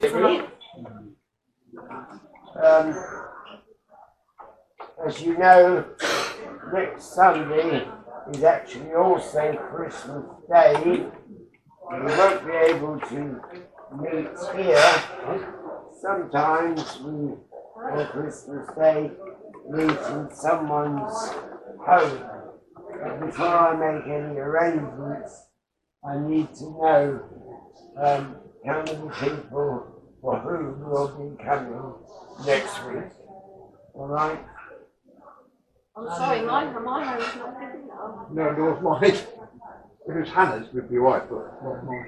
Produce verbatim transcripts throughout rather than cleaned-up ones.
Um, as you know, next Sunday is actually also Christmas Day. We won't be able to meet here. Sometimes we, on Christmas Day, meet in someone's home. But before I make any arrangements, I need to know um, how many people for whom will be coming next week. All right? I'm sorry, my, my home's not good enough. No, yours mine. If it was Hannah's, we'd be right, but not mine.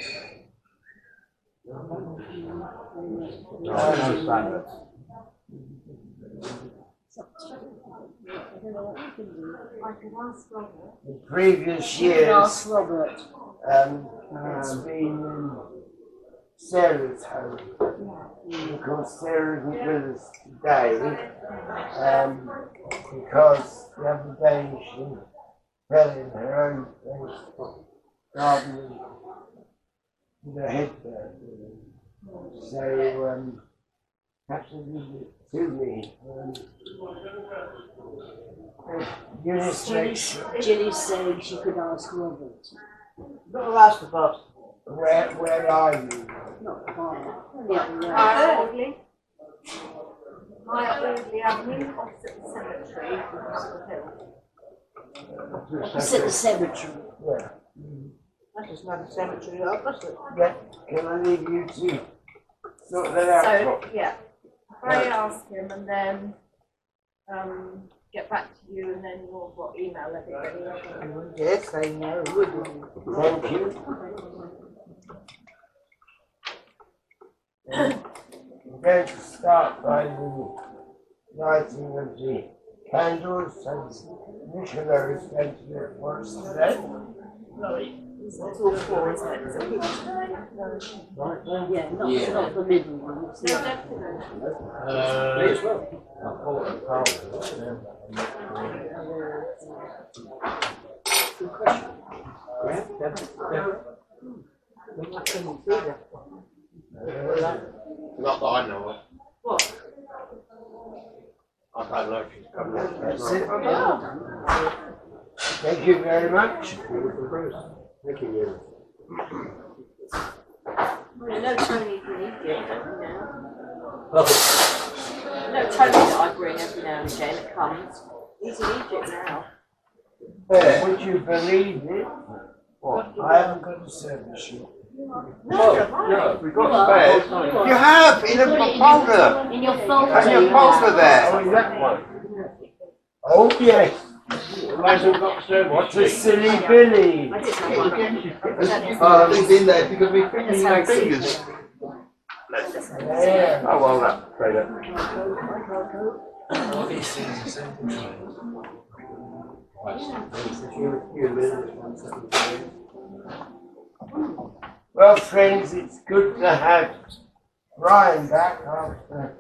No, I understand that. The previous years, um, it's been in Sarah's home. Because Sarah isn't with us today, um, because the other day she fell in her own place, gardening with her head there. So, um, have to leave it to me. Um, Eunice makes Ginny's saying she could ask Robert. not last of us. Where, where are you? Not far. Only up the road. Hi, Audley. Hi, Audley Avenue, opposite the cemetery. Opposite the cemetery. Yeah. That is not a cemetery, opposite. Yeah. Can I leave you to sort that out? So, yeah, Pray ask him and then um, get back to you and then we'll what, email everybody. Yes, I know. Thank you. We're going to start by the lighting of the candles, so Nicola is going to do it for us today. It's all four, isn't it? So we- Right then? Yeah, not, Yeah. not the middle one. It's the No, other. Uh, Me as well. Good question. Yeah, yeah, not that I know of. What? I don't know if she's coming out. That's it. Oh, Thank you very much. Thank you. well, you know Tony's in Egypt every now. You know Tony that I bring every now and again that comes. He's in Egypt now. Uh, would you believe it? What? I haven't got a service yet. No, No, we've got spares. You have in a folder. In your folder. And your you folder have. there. Oh, that one. Oh, yes. Hasn't got service. What a silly Billy. I did have one. Uh, it's in there because we fingers no fingers. Yeah. Oh, well, that, say that. Well, friends, it's good to have Brian back after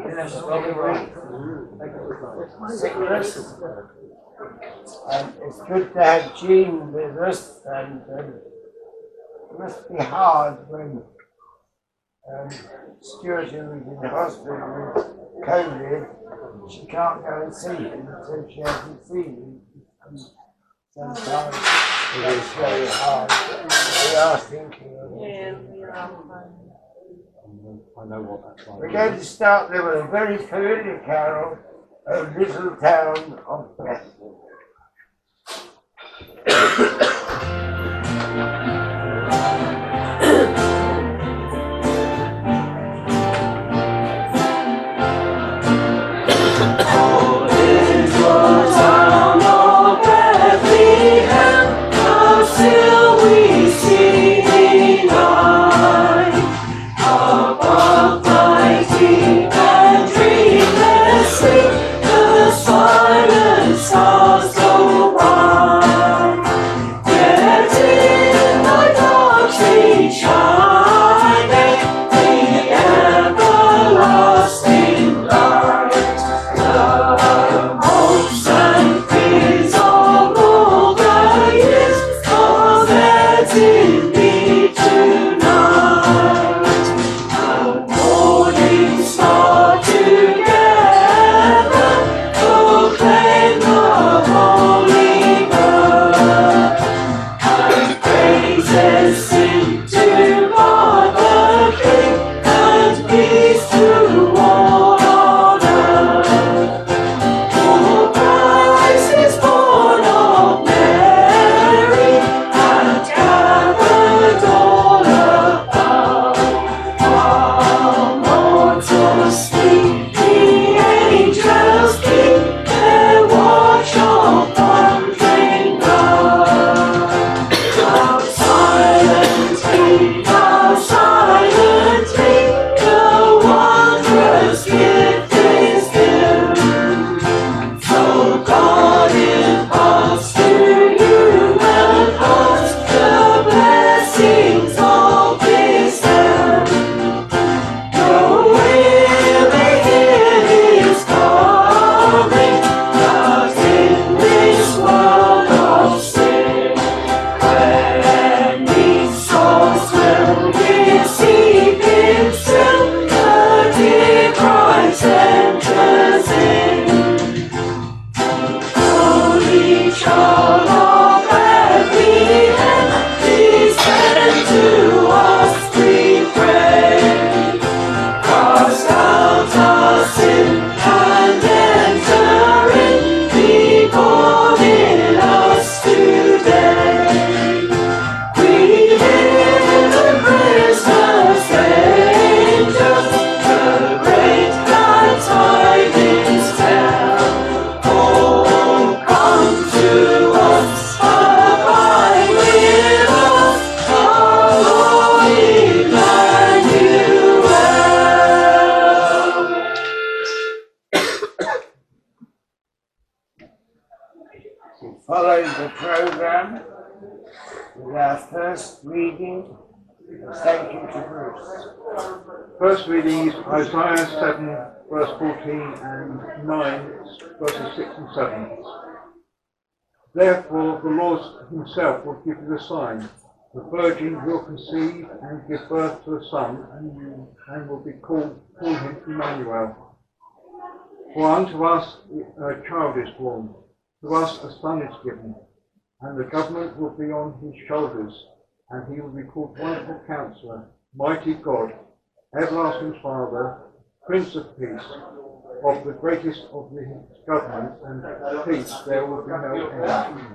sickness. And it's good to have Jean with us, and um, it must be hard when um, Stuart, who is in the hospital with COVID, she can't go and see him, so she hasn't seen him. And sometimes it's very hard. We are thinking of it. Yeah, we are. I know what that's like. We're going to start there with a very familiar carol, A Little Town of Bethlehem. In me tonight, follow the programme with our first reading. Thank you to Bruce. First reading is Isaiah seven, verse fourteen, and nine, verses six and seven. Therefore the Lord himself will give you a sign. The virgin will conceive and give birth to a son, and, you, and will be called, call him Emmanuel. For unto us a child is born, to us a son is given, and the government will be on his shoulders, and he will be called Wonderful Counselor, Mighty God, Everlasting Father, Prince of Peace. Of the greatest of his government and peace there will be no end.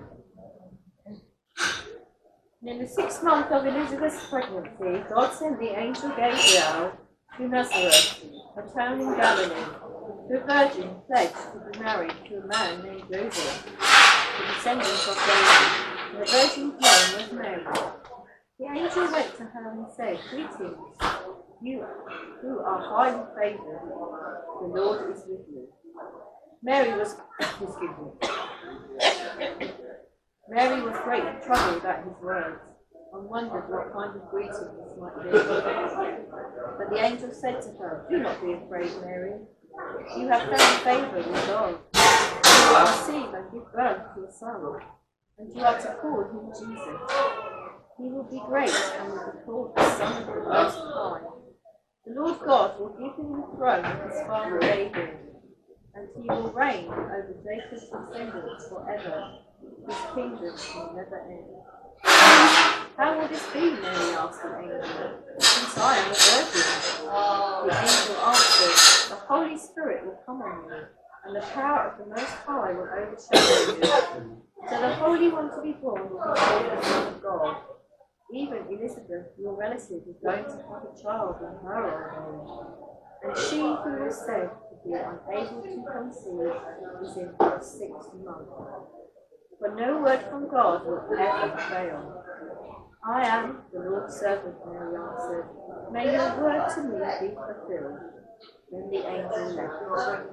In the sixth month of Elizabeth's pregnancy, God sent the angel Gabriel to Nazareth, a town in Galilee, to a virgin pledged to be married to a man named Joseph, the descendant of David. And the virgin's name was Mary. The angel went to her and said, Greetings, you who are highly favoured, the Lord is with you. Mary was, excuse me. Mary was greatly troubled at his words, and wondered what kind of greeting this might be. But the angel said to her, Do not be afraid, Mary. You have found favour with God. You will conceive and give birth to a son, and you are to call him Jesus. He will be great and will be called the Son of the Most High. The Lord God will give him the throne of his father David, and he will reign over Jacob's descendants forever. His kingdom will never end. How will this be, Mary asked the angel, since I am a virgin? The angel answered, The Holy Spirit will come on you, and the power of the Most High will overshadow you. So the Holy One to be born will be called the Son of God. Even Elizabeth, your relative, is going to have a child in her old age. And she who was said to be unable to conceive is in her sixth month. For no word from God will ever fail. I am the Lord's servant, Mary answered. May your word to me be fulfilled. Then the angel left.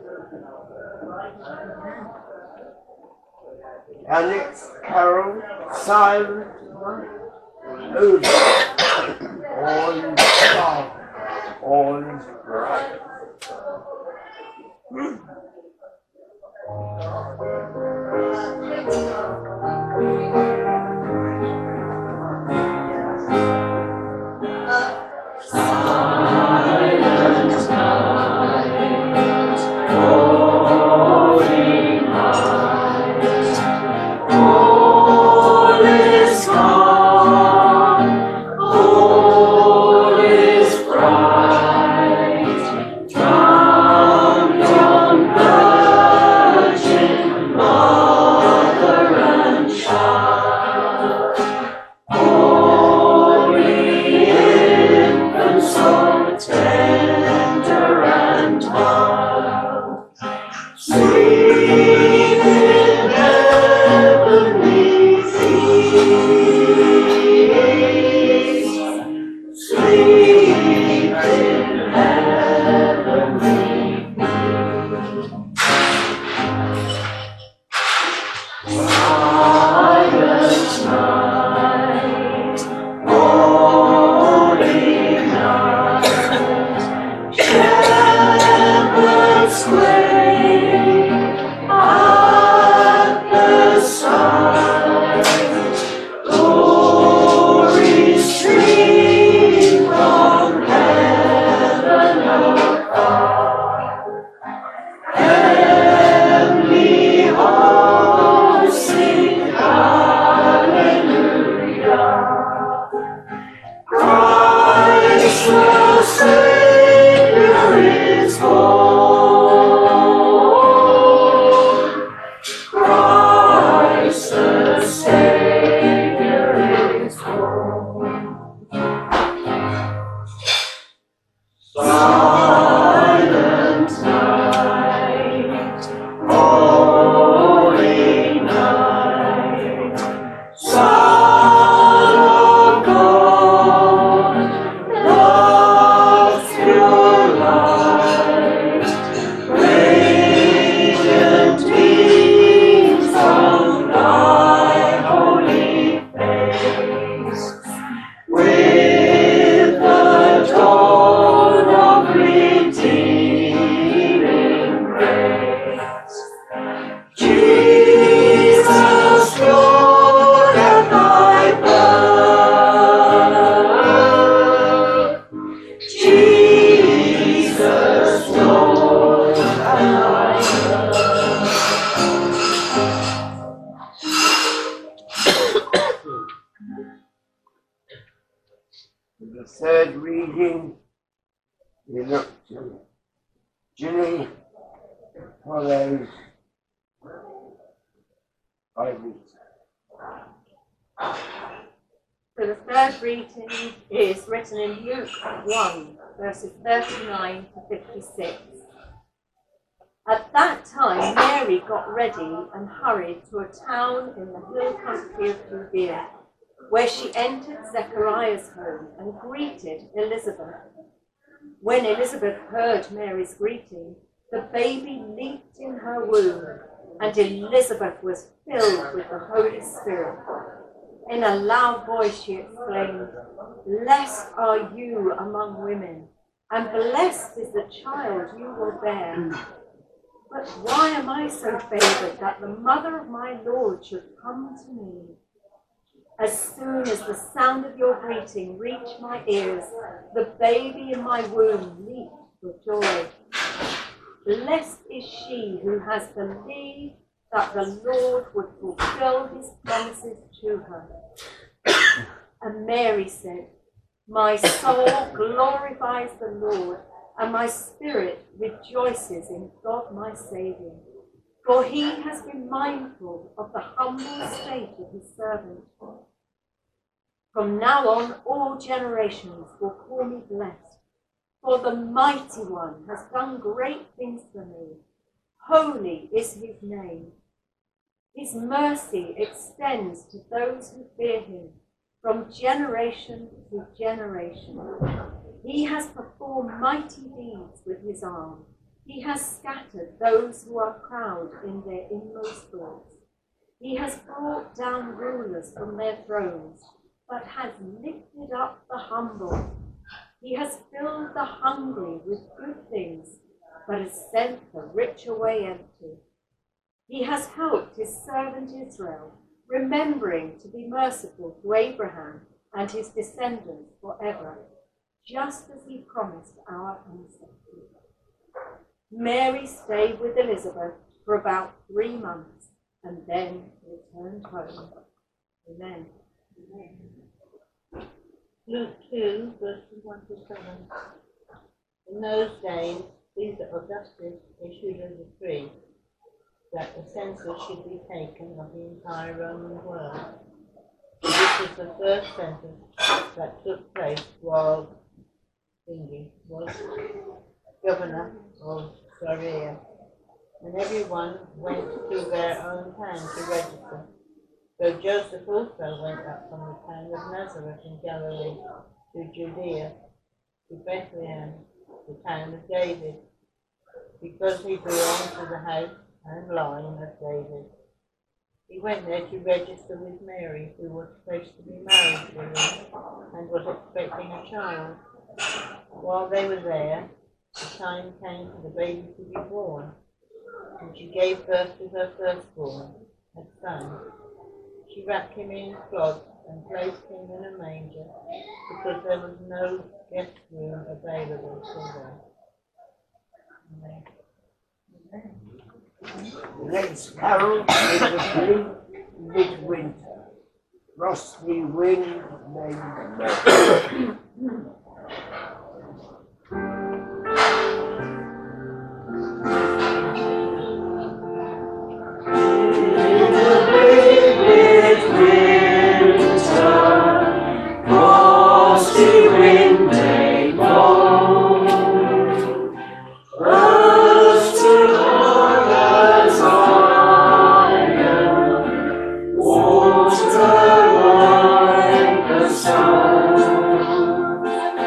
Our next carol, Silent Over. All is dark, all is bright. God. you look to Ginny, follows Ivy. So the third reading is written in Luke one, verses thirty-nine to fifty-six. At that time, Mary got ready and hurried to a town in the hill country of Judea, where she entered Zechariah's home and greeted Elizabeth. When Elizabeth heard Mary's greeting, the baby leaped in her womb, and Elizabeth was filled with the Holy Spirit. In a loud voice she exclaimed, "Blessed are you among women, and blessed is the child you will bear. But why am I so favored that the mother of my Lord should come to me? As soon as the sound of your greeting reached my ears, the baby in my womb leaped for joy. Blessed is she who has believed that the Lord would fulfill his promises to her." And Mary said, "My soul glorifies the Lord, and my spirit rejoices in God my Saviour. For he has been mindful of the humble state of his servant. From now on, all generations will call me blessed, for the Mighty One has done great things for me. Holy is his name. His mercy extends to those who fear him from generation to generation. He has performed mighty deeds with his arm. He has scattered those who are proud in their inmost thoughts. He has brought down rulers from their thrones, but has lifted up the humble. He has filled the hungry with good things, but has sent the rich away empty. He has helped his servant Israel, remembering to be merciful to Abraham and his descendants forever, just as he promised our ancestors." Mary stayed with Elizabeth for about three months and then returned home. Amen. Luke two, verses one to seven. In those days, Caesar Augustus issued a decree that the census should be taken of the entire Roman world. This was the first census that took place while Thingy was governor of Syria, and everyone went to their own town to register. So Joseph also went up from the town of Nazareth in Galilee to Judea, to Bethlehem, the town of David, because he belonged to the house and line of David. He went there to register with Mary, who was supposed to be married to him and was expecting a child. While they were there, the time came for the baby to be born, and she gave birth to her firstborn, a son. She wrapped him in cloths and placed him in a manger, because there was no guest room available for them. Amen. The next carol is the Blue Midwinter. Frosty wind made the Water like the sun.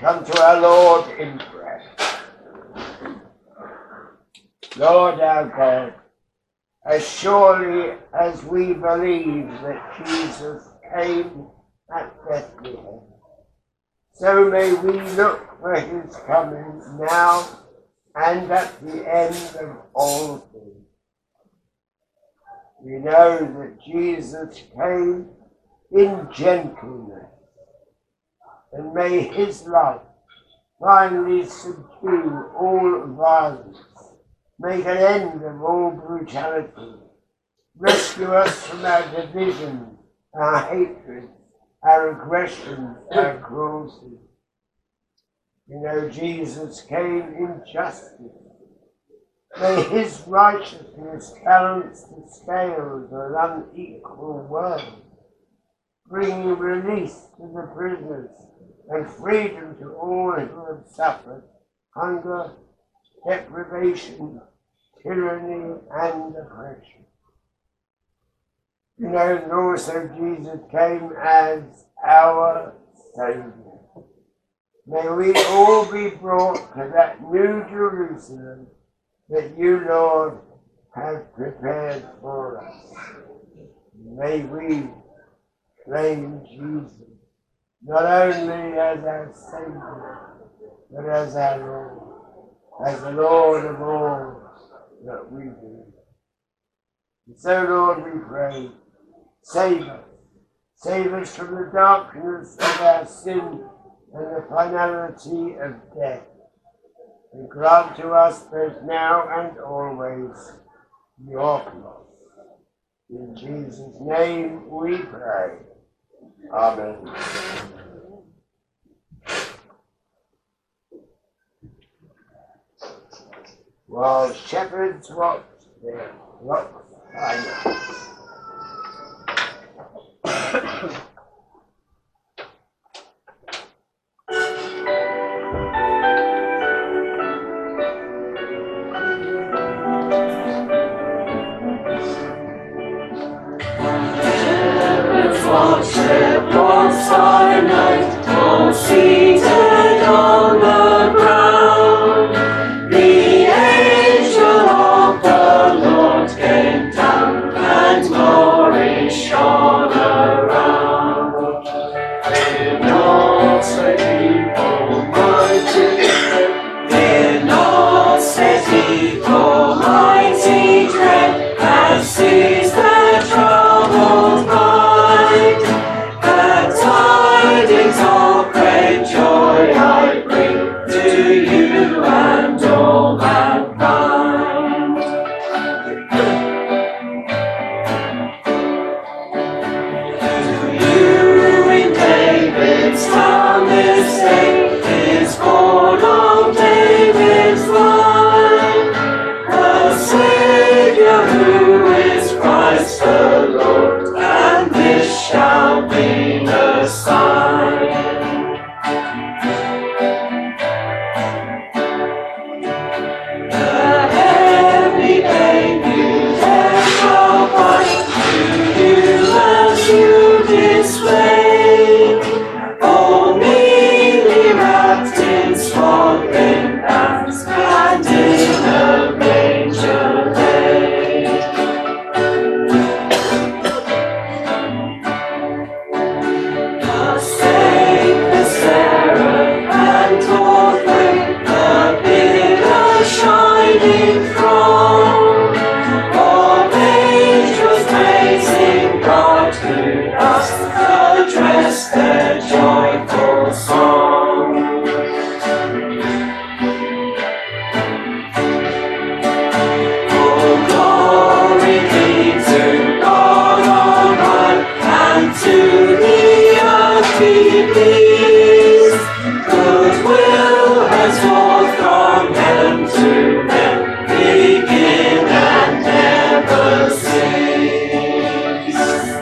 come to our Lord in prayer. Lord our God, as surely as we believe that Jesus came at Bethlehem, so may we look for his coming now and at the end of all things. We know that Jesus came in gentleness, and may his love finally subdue all violence, make an end of all brutality, rescue us from our divisions, our hatred, our aggression, our cruelty. You know, Jesus came in justice. May his righteousness balance the scales of an unequal world, bringing release to the prisoners and freedom to all who have suffered hunger, deprivation, tyranny, and oppression. You know that also Jesus came as our Saviour. May we all be brought to that new Jerusalem that you, Lord, have prepared for us. May we claim Jesus not only as our Saviour, but as our Lord, as the Lord of all that we do. And so, Lord, we pray, save us. Save us from the darkness of our sin and the finality of death. And grant to us both now and always your peace. In Jesus' name we pray. Amen. While shepherds watch their flocks by night. Watch their flocks by night, all seated on the ground. The angel of the Lord came down, and glory shone around. Fear not, said he, Almighty dread. Fear not, said he, Almighty dread, as sees the troubled mind. Tidings of great joy I bring to you and all mankind. To you in David's town this day is born of David's line a Saviour who is Christ the Lord, and this shall be the sign. The heavenly babe you there shall find, to you as you display, all meekly wrapped in swaddling bands, and in a manger laid. The sacred seraph and fourth wing appeared a shining throng of angels praising God, who thus addressed their joyful song. All glory be to God on high, and to the earth be peace. Goodwill henceforth from heaven to men, begin and never cease.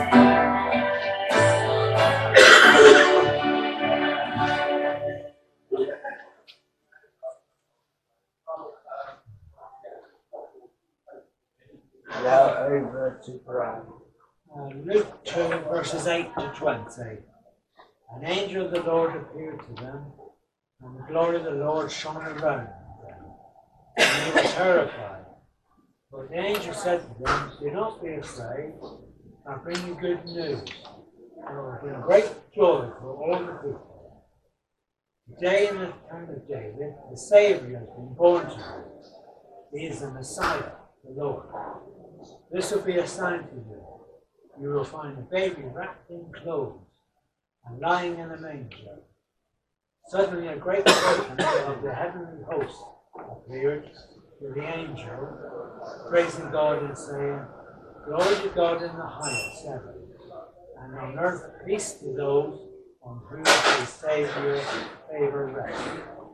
Now over to Brian. Uh, Luke two, verses eight to twenty. An angel of the Lord appeared to them, and the glory of the Lord shone around them, and they were terrified. But the angel said to them, "Do not be afraid, I bring you good news. There will be great joy for all the people. Today in the town of David, the Saviour has been born to you. He is the Messiah, the Lord. This will be a sign to you. You will find a baby wrapped in clothes and lying in a manger." Suddenly a great company of the heavenly host appeared with the angel, praising God and saying, "Glory to God in the highest heaven, and on earth peace to those on whom His Saviour's favour rests."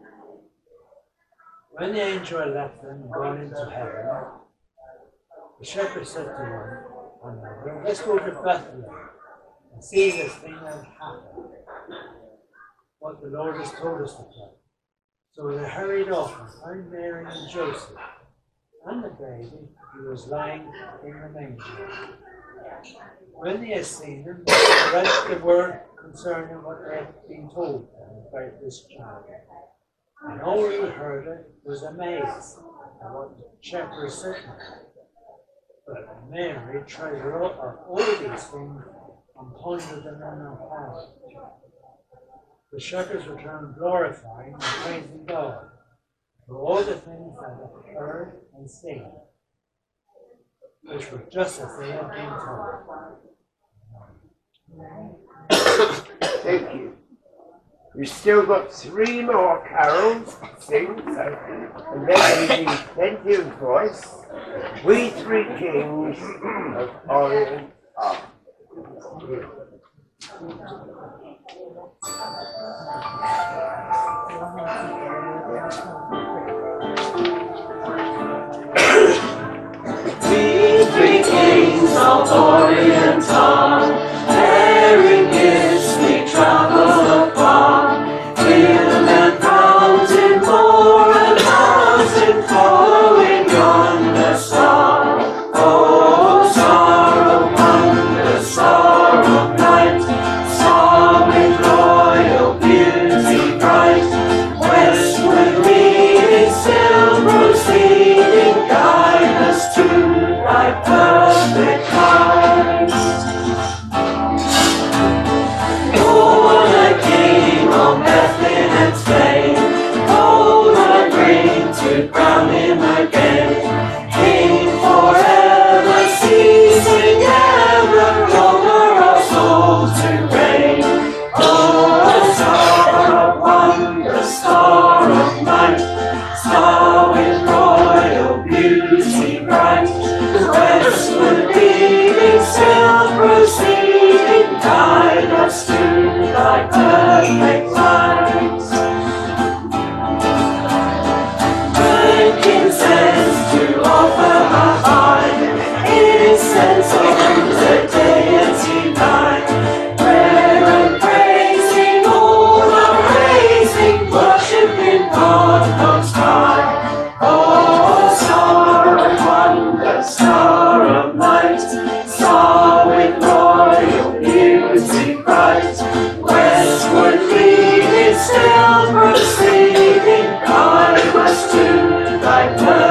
When the angel had left them and gone into heaven, the shepherds said to one another, "Let's go to Bethlehem and see this thing that has happened, what the Lord has told us about." So they hurried off and found Mary and Joseph and the baby who was lying in the manger. When they had seen him, they read the word concerning what they had been told them about this child. And all who heard it was amazed at what the shepherds said to them. But Mary treasured up all these things and pondered them in her heart. The shepherds returned glorifying and praising God for all the things that they had heard and seen, which were just as they had been told. Thank you. We've still got three more carols to sing, so and then we need plenty of voice. We Three Kings of Orient are. We three kings of Orient are, bearing gifts we travel afar, hill and mountain, moor and mountain, following yonder star. Oh, star of wonder, star of light, star with royal beauty bright, westward leading, still proceeding, guide us to thy perfect Christ. Born a king on Bethlehem's plain, gold I bring to crown him again, King forever, ceasing ever, over our souls to reign. Oh, star of wonder, star of light, star with royal beauty bright, westward leading, still proceeding, guide us to thy perfect light. Frankincense to offer our high, incense on the deity night, prayer and praising, all our raising, worshiping God Most High. Oh, star of wonder, star of light, star with royal beauty bright, westward leading, still proceeding, guide us to thy perfect.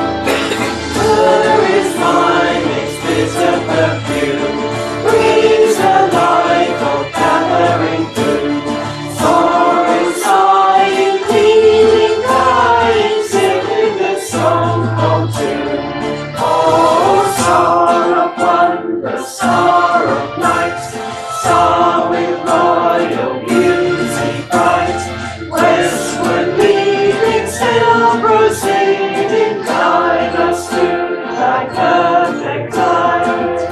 Her is mine, its bitter perfume, breathes the life of gathering gloom, soaring, sighing, pleading, crying, singing the song of tune. Oh, star of wonder, star of light, star with royal beauty bright, westward leading, still proceeding, guide us to thy perfect light.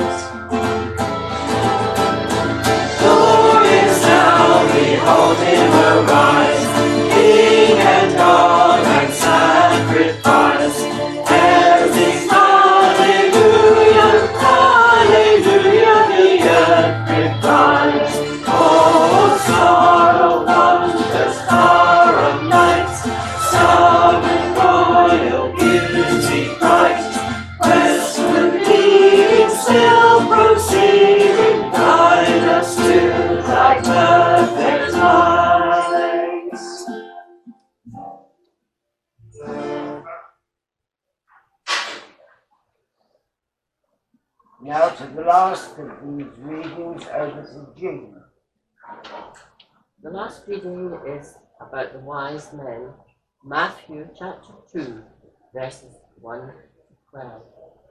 Glorious now, behold him arise, King and God and sacrifice. Everything's hallelujah, hallelujah, the earth replies. Oh, star of wonder, star of light, star with royal beauty bright, westward leading, still proceeding, guide us to thy perfect light. Now to the last of these readings, over to Jean. The last reading is about the wise men, Matthew chapter two, verses one to twelve.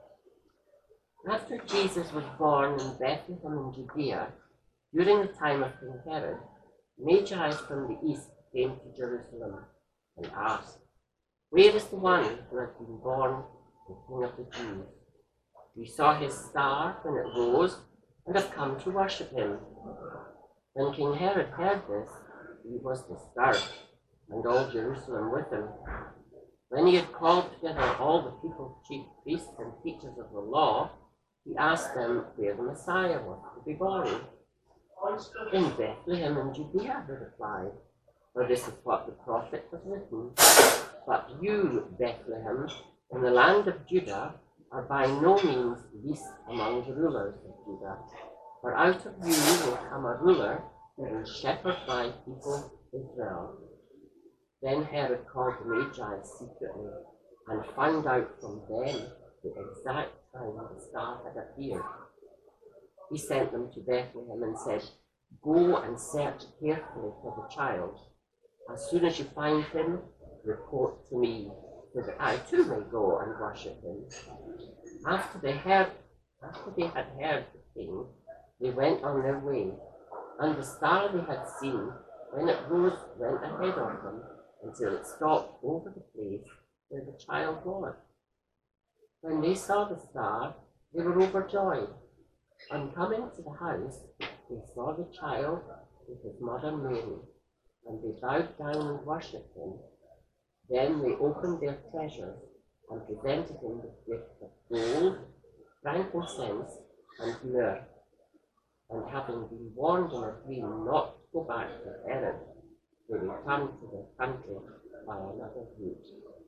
After Jesus was born in Bethlehem in Judea, during the time of King Herod, Magi from the east came to Jerusalem and asked, "Where is the one who has been born, the King of the Jews? We saw his star when it rose and have come to worship him." When King Herod heard this, he was disturbed, and all Jerusalem with him. When he had called together all the people's chief priests and teachers of the law, he asked them where the Messiah was to be born. "In Bethlehem in Judea," they replied, "for this is what the prophet has written. But you, Bethlehem, in the land of Judah, are by no means least among the rulers of Judah. For out of you will come a ruler who will shepherd my people Israel." Then Herod called the Magi secretly and found out from them the exact time the star had appeared. He sent them to Bethlehem and said, "Go and search carefully for the child. As soon as you find him, report to me, so that I too may go and worship him." After they heard, after they had heard the king, they went on their way, and the star they had seen, when it rose, went ahead of them until it stopped over the place where the child was. When they saw the star, they were overjoyed. On coming to the house, they saw the child with his mother Mary, and they bowed down and worshipped him. Then they opened their treasures and presented him with gifts of gold, frankincense, and myrrh. And having been warned in a dream not to go back to Herod, they returned to their country by another route.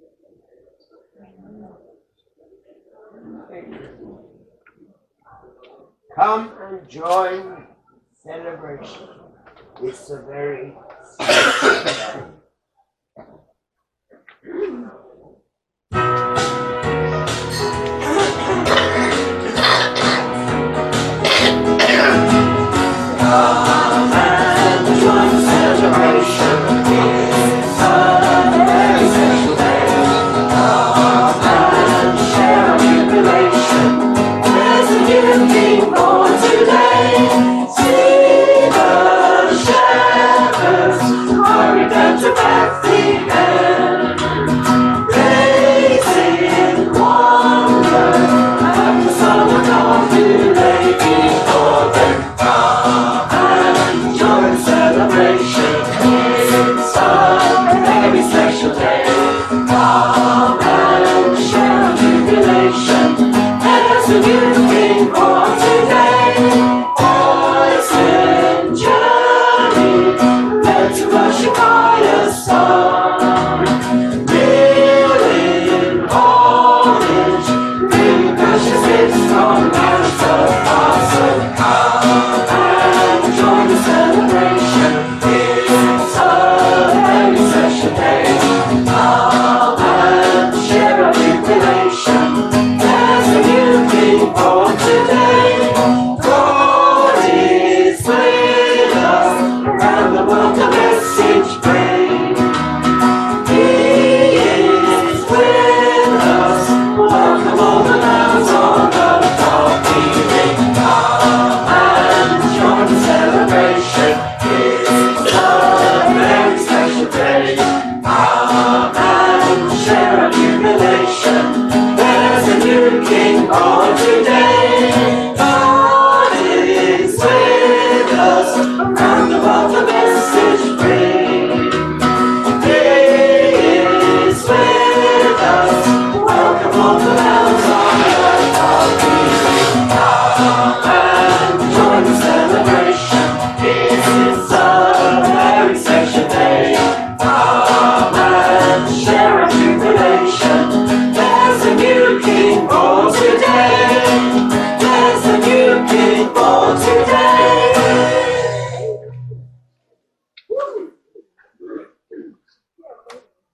Come and join celebration. It's a very special day. Come and join the celebration. It's a very special day. Come and share our jubilation. There's a new king born today. See the shepherds hurry down to Bethlehem, praising wonder at the Son of God who lay before them. Celebration, it's a very special day. Come and share our jubilation. There's a new king born today. Boys in journey, led to worship by a star. Kneeling homage, bringing precious gifts from lands afar. So come and join the celebration. It's a very special day. Come and share our jubilation. There's a new king born today. God is with us, and the world a message bring. He is with us. Welcome all the lands on the top evening. Come and join the celebration. It's a very special day. Come and share our jubilation. There's a new king born today. God is with us, and the world the message bring. He is with us. Welcome all the lands on earth of peace. Come and join the celebration. It's a very special day. Come and share our jubilation. There's a new king born today. There's a new king born today.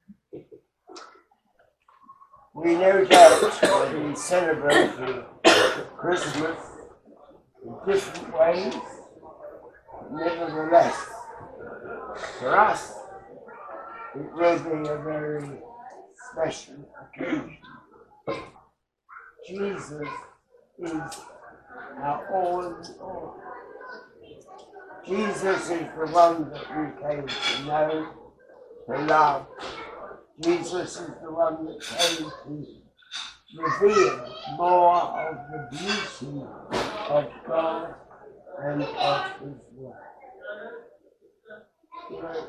We no doubt will be celebrating Christmas in different ways, but nevertheless, for us, it will be a very special occasion. Jesus is our all in all. Jesus is the one that we came to know, to love. Jesus is the one that came to reveal more of the beauty of God and of His Word. You know,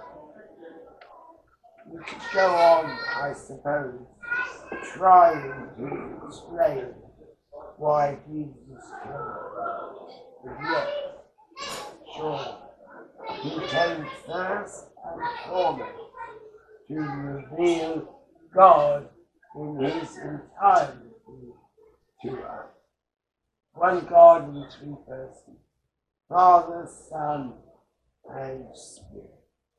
we could go on, I suppose, trying to explain why Jesus came. But yet, sure, He came first and foremost to reveal God in His entirety to us. One God in three persons, Father, Son, and Spirit.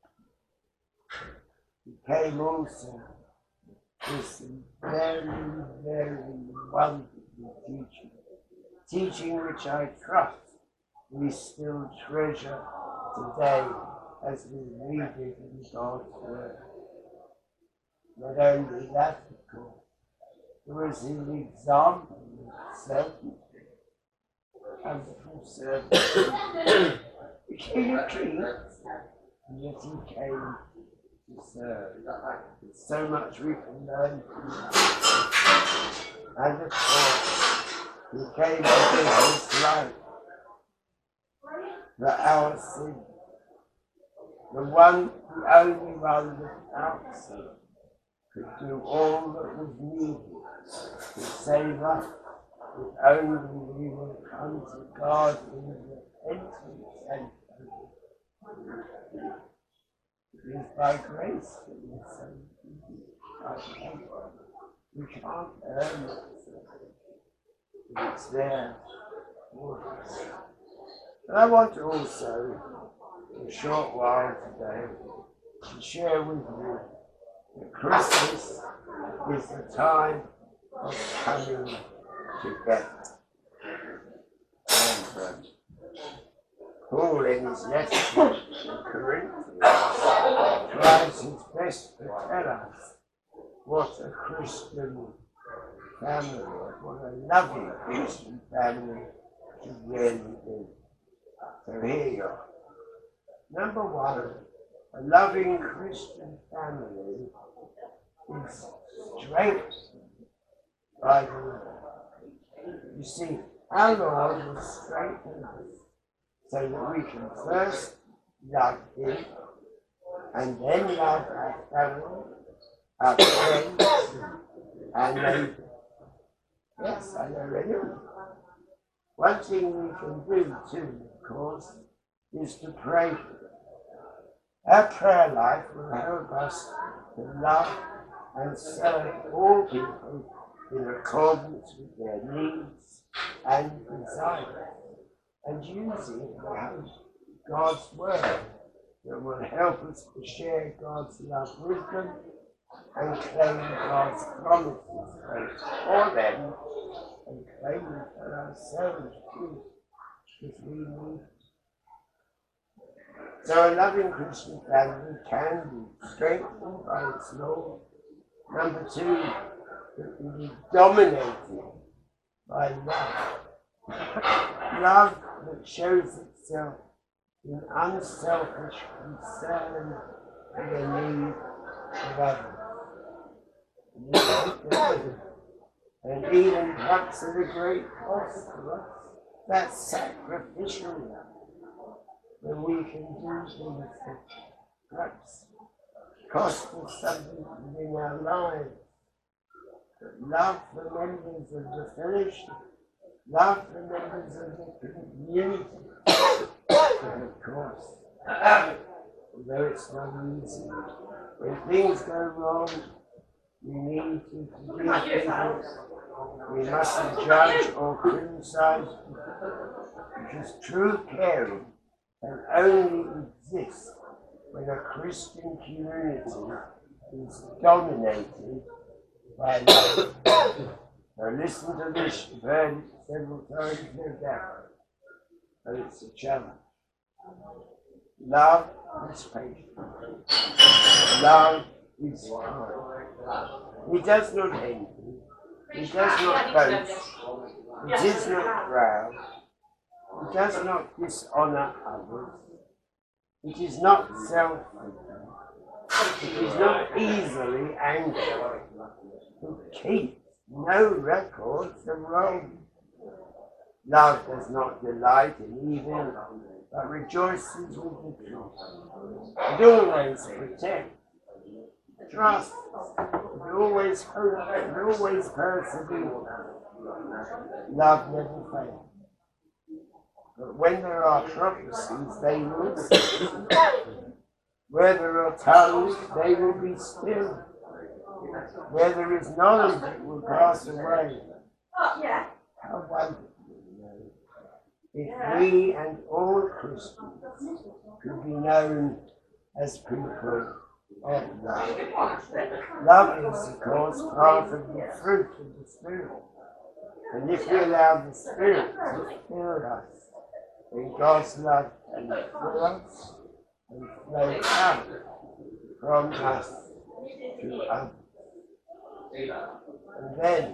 He came also with some very, very wonderful teaching, teaching which I trust we still treasure today as we read it in God's Word. Not only that, of course, there was His example of servanthood, wonderful servant, the King of Kings, and yet He came to serve. There's so much we can learn from that. And of course, He came to give His life for our sin. The one, the only one without sin, could do all that was needed to save us, if only we will come to God in repentance and faith. It is by grace that we are saved. By faith. We can't earn it. It's there for us. And I want to also, in a short while today, to share with you that Christmas is the time of coming together. And um, Paul, in his letter to Corinthians, tries his best to tell us what a Christian family, what a loving Christian family should really be. So here you are. Number one, a loving Christian family is strengthened by the Lord. You see, our Lord will strengthen us so that we can first love Him and then love our family, our friends, and neighbours. Yes, I know anyone. One thing we can do too, of course, is to pray for them. Our prayer life will help us to love and serve all people in accordance with their needs and desires, and using God's Word that will help us to share God's love with them and claim God's promises for them and claim them for ourselves too, because we need. So a loving Christian family can be strengthened by its Lord. Number two, it can be dominated by love. Love that shows itself in unselfish concern for the needs of others. And even perhaps at a great cost to us. That's sacrificial love. When we can do things that perhaps cost us something in our lives. But love the members of the fellowship, love the members of the community. And of course, although it's not easy, when things go wrong, we need to forgive people. We mustn't judge or criticize people, because true caring can only exist when a Christian community is dominated by love. So listen to this, you've heard it several times, no doubt, but it's a challenge. Love is patient. Love is kind. He does not envy. He does not boast. It is not proud. It does not dishonor others. It is not self-seeking. It is not easily angered. It keeps no records of wrong. Love does not delight in evil, but rejoices with the truth. It always protects, trusts, it always hopes, it always perseveres. Love never fails. But when there are prophecies, they will cease. Where there are tongues, they will be still. Where there is knowledge, it will pass away. How wonderful if we and all Christians could be known as people of love. Love is, of course, part of the fruit of the Spirit. And if we allow the Spirit to fill us, then God's love can fill us and flow out from us to others. And then,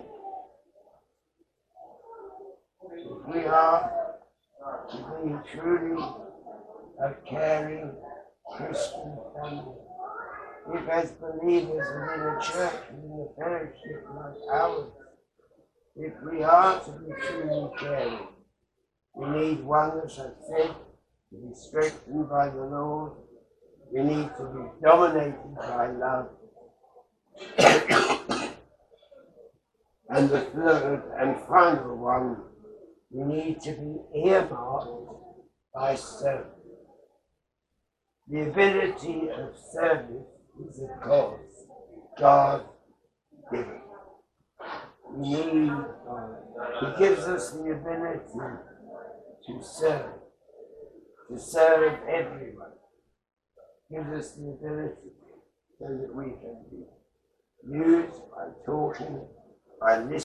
if we are to be truly a caring Christian family, if as believers within a church, within a fellowship like ours, if we are to be truly caring, we need one, as I said, to be strengthened by the Lord. We need to be dominated by love. And the third and final one, we need to be earmarked by service. The ability of service is, of course, God given. We need God. He gives us the ability to serve, to serve everyone. He gives us the ability so that we can be used by talking, by listening.